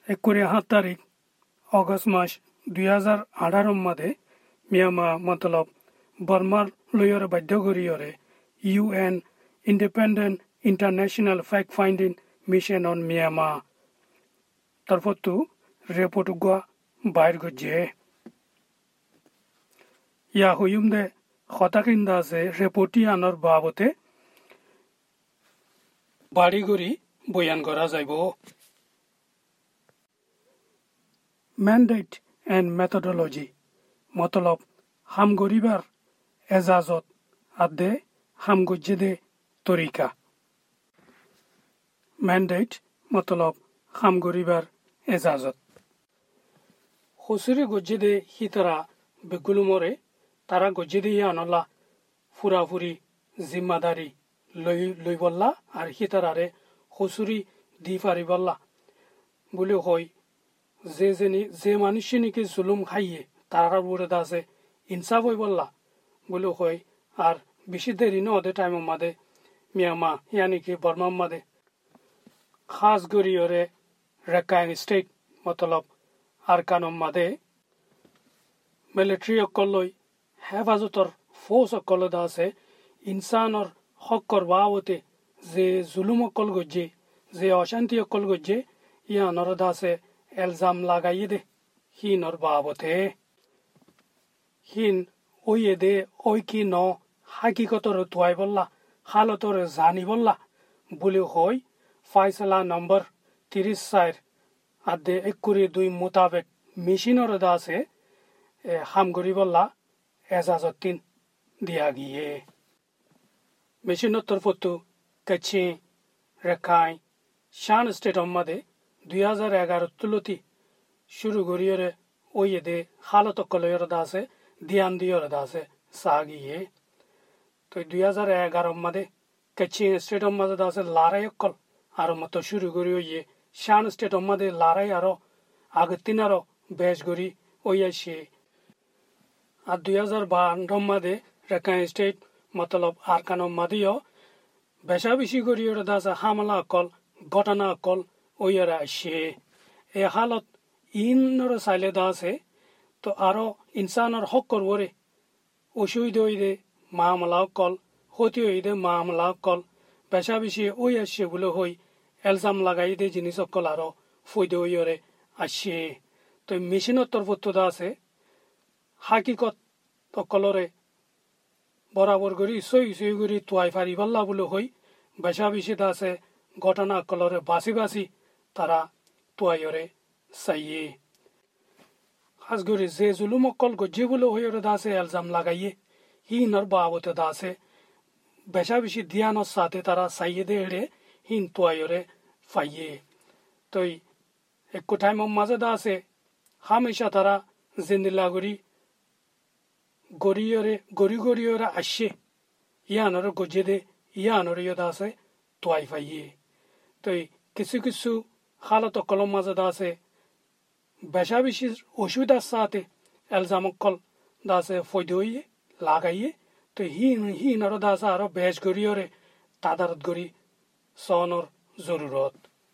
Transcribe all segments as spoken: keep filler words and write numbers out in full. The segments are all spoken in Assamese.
एकोणीस तारीख ऑगस्ट मास দুই হাজাৰ আঠাৰ मध्ये म्यांमार मतलब बर्मार लयर बाध्य करियरे UN independent international fact finding mission on Myanmar तरफतु रिपोर्ट गुआ बाहर गजे या हुयुमदे खताकिंदा से रिपोर्टियानर बाबते बाड़ी गरी बयान करा जाइबो मैंडेट एंड मेथोडोलॉजी मतलब हाम गरीबार एजाजत आदे हाम गज्जेदे तरीका मैंडेट मतलब हाम गरीबार एजाजत खुसरी गज्जेदे हितरा बेगुलुमरे तारा गज्जेदे यानला फुराफुरी जिम्मेदारी लई लईबल्ला और हितरारे खुसरी दिफारी बल्ला बोले होय जे जेनी जे मानुष्यनी के जुलुम खाइए तारा बुरे दासे इंसाफ होय बल्ला बोले होय और बेशी देरी न होते टाइम मादे म्यांमार यानी कि बर्मा मादे खास गरी ओरे रकाइन स्टेट मतलब आरकानम मादे मिलिट्री अकलय हेफाजतर फोर्स अकल दासे इंसान और हक करवावते जे जुलुम अकल गजे जे अशांति अकल गजे या नरदा से एल्जाम लगाइए दे ही नर बाबते हिन ओये दे ओय की न हकीकतर तुआई बल्ला हालतर जानी बल्ला बोले होय फैसला नंबर तीस साइर आदे एकुरी दुई मुताबिक मिशनर दासे हाम गरी बल्ला एजाजत तीन दिया गिए मिशनर तरफतु कच्चे रखाई शान स्टेट मध्ये দুই হাজাৰ এঘাৰ তুলতি शुरू गरियोरे ओये दे हालत कलयर दासे ध्यान दियर दासे सागिए तो দুই হাজাৰ এঘাৰ मध्ये कच्ची स्टेट मध्ये दासे लाराय कल आरो मत शुरू गरियो ये शान स्टेट मध्ये लाराय आरो आगतिनारो बेस गरी ओये शे आ দুই হাজাৰ बारह मध्ये रकाइन स्टेट मतलब आरकानो मदियो बेशा बिशी गरियोरे दासे हमला कल घटना कल ओयरा शे ए हालत इन नर साइले दासे तो आरो इंसानर हक करवरे ओसुइदे ओइदे मामला कल होती ओइदे मामला कल बेशा बिशी ओय आशे बुले होय एल्जाम लगाई दे जिनिस कल आरो फुइदे ओयरे आशे तो मिशन तरफ तो दासे हकीकत तो कलरे बराबर गरी सही सही गरी तुआई फारी बल्ला बुले होय बेशा बिशी दासे घटना कलरे बासी बासी तारा तुआयोरे सही खास गरी जे जुलुम कल गजे बुले होयरे दासे एल्जाम लगाइए ही नर बाबते दासे बेशा बिशी ध्यान साथे तारा सही देड़े हिन तुआयोरे फाइए तो एक टाइम मजे दासे हमेशा तारा जिंदला गरी गोरियोरे गोरी गोरियोरे आशे या नर गजे दे या नर योदासे तुआई फाइए तो किसी किसी हालत कलम मजे दासे बेशा बिशी असुविधा साथे एल्जाम कल दासे फैदोइए लागाइए तो ही ही नर दासा आरो बेस गरियोरे तादारत गरी सनर जरूरत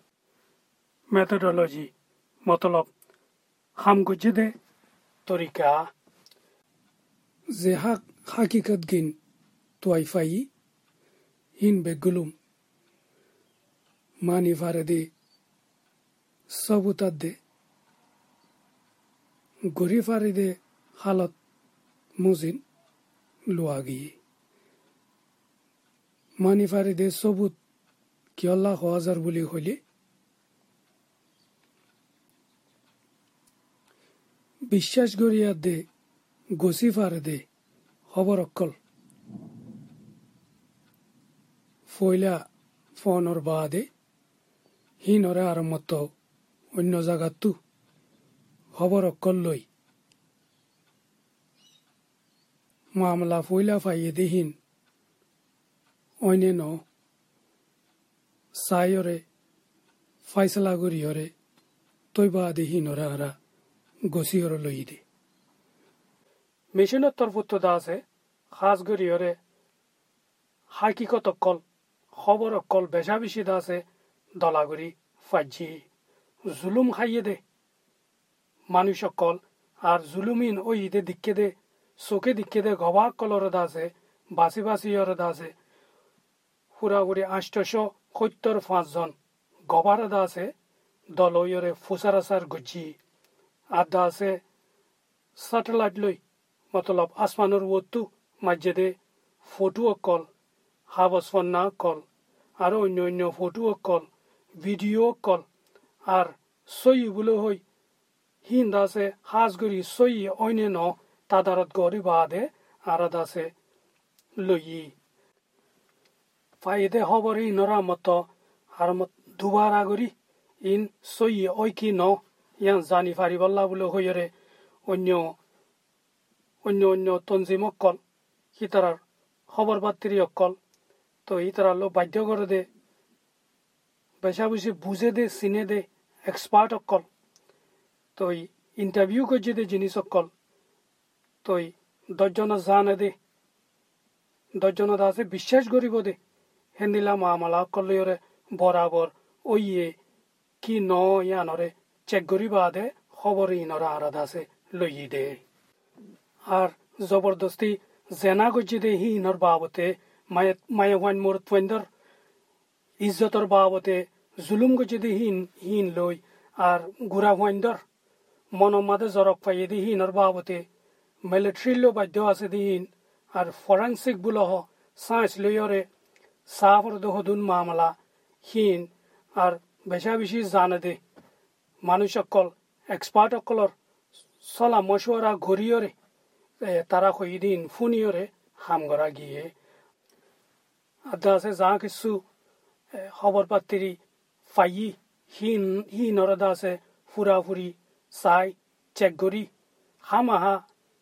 मेथोडोलॉजी मतलब हम गुजदे तरीका जे हक हकीकत गिन तुआइफाई हिन बेगुलुम मानी फारदे सबूत दे गोरी फारदे हालत मुजिन लुआगी मानी फारदे सबूत कि अल्लाह हाजर बोली होले বিশ্বাস করিয়া দে গসি ফারদে খবর অকল ফয়লা ফোনর বাদে হিনরে আর মত অন্য জায়গাতু খবর অকল লই মামলা ফয়লা ফাইয়ে দেহিন অন্য সায়রে ফয়সলা করিয়রে তৈ বাদে হিনরে আরা गोसियोर लोई दे मिशन तरफ दासे खास गरियोरे हकीकत कल खबर कल बेशा बेशी दासे दलागुरी फाजी জুলুম খাইয়ে দে মানুষসকল আর জুলুমিন ওই ঈদে দিকে দে চোখে দিকে দে গবাক কলর আছে বাসি বাসি আছে পুরাপুরি আষ্টশ সত্তর পাঁচজন গবার আছে দলয়রে ফুসারাসার গুজি আদা আছে স্যাটেলাইট লই মতলব আসমানের ওতু মাঝে ফটো কল হাবসফন্না কল আর অন্য অন্য ফটো কল ভিডিও কল আর সই বলে হই হিন্দ আছে হাজগরি সই অন্য ন তাদারত গরি বাদে আরাদ আছে লই ফাইদে হবরি নরা মত আর মত দুবার আগরি ইন সই ওই কি ন ইয়ান জানি ফারি বল্লা বলে হইরে অন্য অন্য অন্য তঞ্জিম কল হিতারার খবর বার্তিরি অকল তো ইতারা লো বাধ্য করে দে বেশা বেশি বুঝে দে চিনে দে এক্সপার্ট অকল তো ইন্টারভিউ করছে দে জিনিস অকল তো দশজন জানে দে দশজন আছে বিশ্বাস করিব দে হেন্দিলা মামালা অকলরে বরাবর ওইয়ে কি ন ইয়ানরে চেক করিবা দে খবর ইনরা আরাদ আছে লই দে আর জবরদস্তি জেনা করছে দে হি ইনর বাবতে মায়ে মায়ে ওয়ান মোর টুয়েন্ডর ইজ্জতর বাবতে জুলুম করছে দে হিন হিন লই আর গুড়া ওয়াইন্দর মনমাদে জরক পাইয়ে দি হিনর বাবতে মিলিটারি লো বাধ্য আছে দিন আর ফরেন্সিক বুলহ সায়েন্স লইরে সাফর দহদুন মামলা হিন আর বেশা বেশি জানে দে মানুষ অকল এক্সপার্ট অকলর সলা মশওয়ারা ঘুরিয়রে তারা কই দিন ফুনিয়রে হাম করা গিয়ে আদা আছে যা কিছু খবর পাতিরি ফাইয়ি হিন হি নরদা আছে ফুরাফুরি চাই চেক করি হামাহা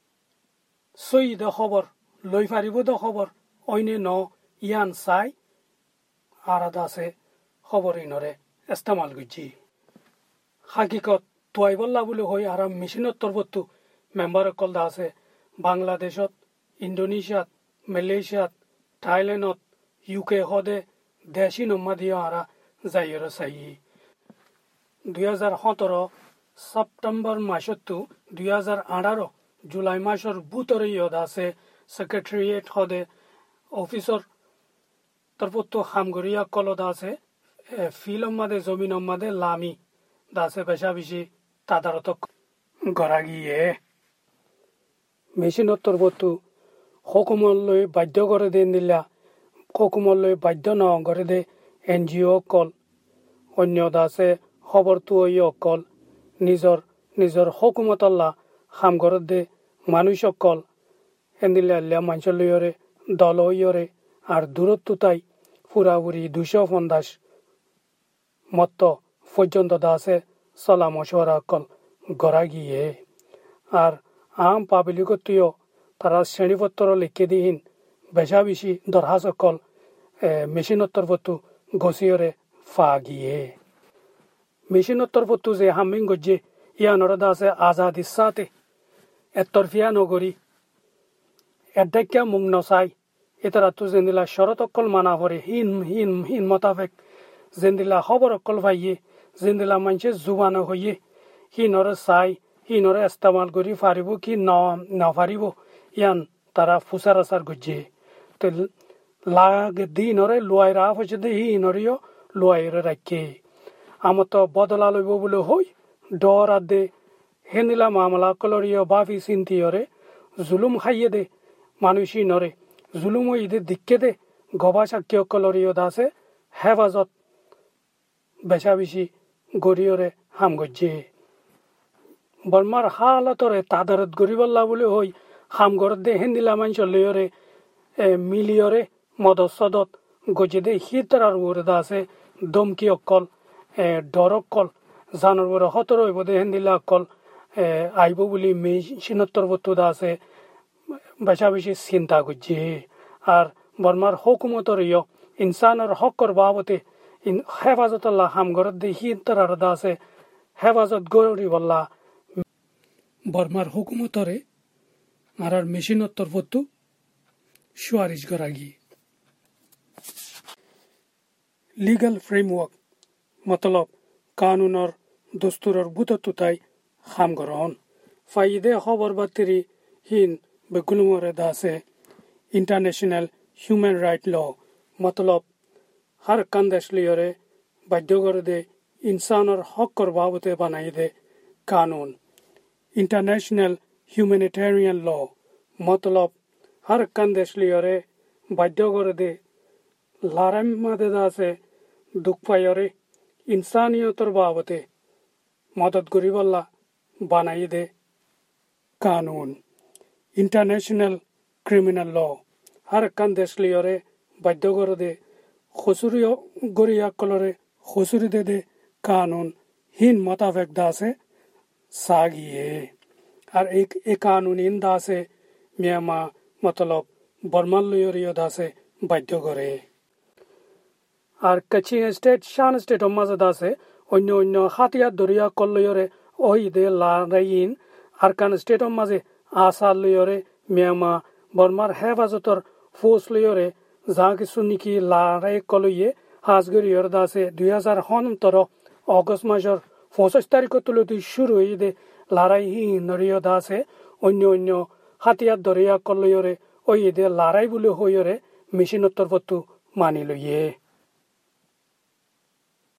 সই দ খবর লই ফারিব দ খবর অইনে ন ইয়ান চাই আর আদা আছে খবর ইনরে ইস্তেমাল করছি হাকিকত তুয়াই বল্লা বলে হই আর মেশিনত তরবত্তু মেম্বার অকল দা আছে বাংলাদেশত ইন্দোনেশিয়াত মালয়েশিয়াত থাইল্যান্ডত ইউকে হদে দেশি নম্মা দিয়ে আরা যাইয়ের চাই দুই হাজার সতেরো সেপ্টেম্বর মাসতো দুই হাজার আঠারো জুলাই মাসের বুতরে ইয়দ আছে সেক্রেটারিয়েট হদে অফিসর তরফতো হামগরিয়া কলদ আছে ফিল্ম মাদে জমিন মাদে লামি দাসে পেশা বেশি তাদারত গড়া গিয়ে মেশিনত তরফতো হকুমলৈ বাধ্য করে দেন দিলা হকুমলৈ বাধ্য ন করে দে এন জি অ কল অন্য দাসে খবর তো অকল নিজর নিজর হকুমতল্লা হাম ঘরত দে মানুষ অকল এন্দিলা লিয়া মানুষ লইরে দল হইরে আর দূরত্ব তাই পুরাপুরি দুশো পঞ্চাশ মত পর্যন্ত দাসে চলা মশওয়ারা অকল গড়া গিয়ে আর আম পাবলিকত্বীয় তারা শ্রেণীপত্র লিখে দিন বেশা বেশি দরহাস অকল মেশিনত্তর পত্তু গছিয়রে ফা গিয়ে মেশিনত্তর পত্তু যে হামিং গজ্জে ইয়ানরদা আছে আজাদ ইচ্ছাতে এতরফিয়া নগরী এডাক্যা মুং নসাই এতারা তু জেন্দিলা শরত অকল মানা ভরে হিন হিন হিন মোতাবেক জেন্দিলা খবর অকল ভাইয়ে জেন্দিলা মানুষের জুবান হইয়ে হিনরে চাই হিনরে ইস্তেমাল করি ফারিব কি ন নাফারিব ইয়ান তারা ফুসার আসার গজ্জে তো লাগ দিনরে লোয়াই রাফ হচ্ছে দে হিনরিও লোয়াইরে রাখে আমার তো বদলা লইব বলে হই ডর আদে হেনিলা মামলা কলরিও বাফি চিন্তিয়রে জুলুম খাইয়ে দে মানুষই নরে জুলুম ইদে দিকে দে গবা সাক্ষী কলরিও দাসে হেফাজত বেশা বেশি গড়িয়রে হাম গজ্জে বর্মার হালতরে তাদারত গরিবল্লা বলে হই হাম গরত দে হেন্দিলা মানুষ লইরে মিলিয়রে মদত সদত গজে দে হিতার ওরে দাসে দমকি অকল ডর অকল জানোর বড় হতর হইব দে হেন্দিলা অকল আইব বলি মেশিনত্তর বস্তু আছে বেশা বেশি চিন্তা করছে আর বর্মার হকুমতর ইয় ইনসানের হকর বাবতে হেফাজতল্লাহ হামগরত দে হিতার আছে হেফাজত গরি বল্লা বর্মার হুকুমতরে আর আর মেশিনত্তর বস্তু সুয়ারিশ করা গিয়ে লিগাল ফ্রেমওয়ার্ক মতলব কানুনর দস্তুৰৰ বুততুতাই খাম গৰহন ফাইদে খবৰ বাতৰি হিন বেগুলমৰে দাসে ইন্টাৰনেশ্যনেল হিউম্যান রাইট ল মতলব हर कंदेश लियोरे बाध्य दे इंसानर हक कर बाबते बनाई दे कानून इंटरनेशनल ह्यूमैनिटेरियन लॉ मतलब हर कंदेश लियोरे बाध्य दे लारम मददा से दुख पायोरे इंसानियतर बाबते मदद गरीबल्ला बनाई दे कानून इंटरनेशनल क्रिमिनल लॉ हर कंदेश लियोरे बाध्य दे खुसुरियो गोरिया कलरे खुसुरी दे दे कानून हिन मुताबिक दासे सागिए और एक एक कानून इन दासे मियामा मतलब बर्मल लियोरियो दासे बाध्य करे और कच्ची स्टेट शान स्टेट मजा दासे अन्य अन्य हाथिया दरिया कल लियोरे ओही दे ला रहीन और कान स्टेट मजे आसाल लियोरे मियामा बर्मार हेफाजतर फोर्स लियोरे जहाँ की सुनी की लाराय कलुये हाजगरी योरदा से दो हज़ार सत्रह अगस्त मासर पच्चीस तारीख तुले दी शुरू हुई दे लाराय ही नरियोदा से अन्य अन्य हाथिया दरिया कलुये ओये दे लाराय बुले होयोरे मिशन उत्तर पत्तु मानी लो ये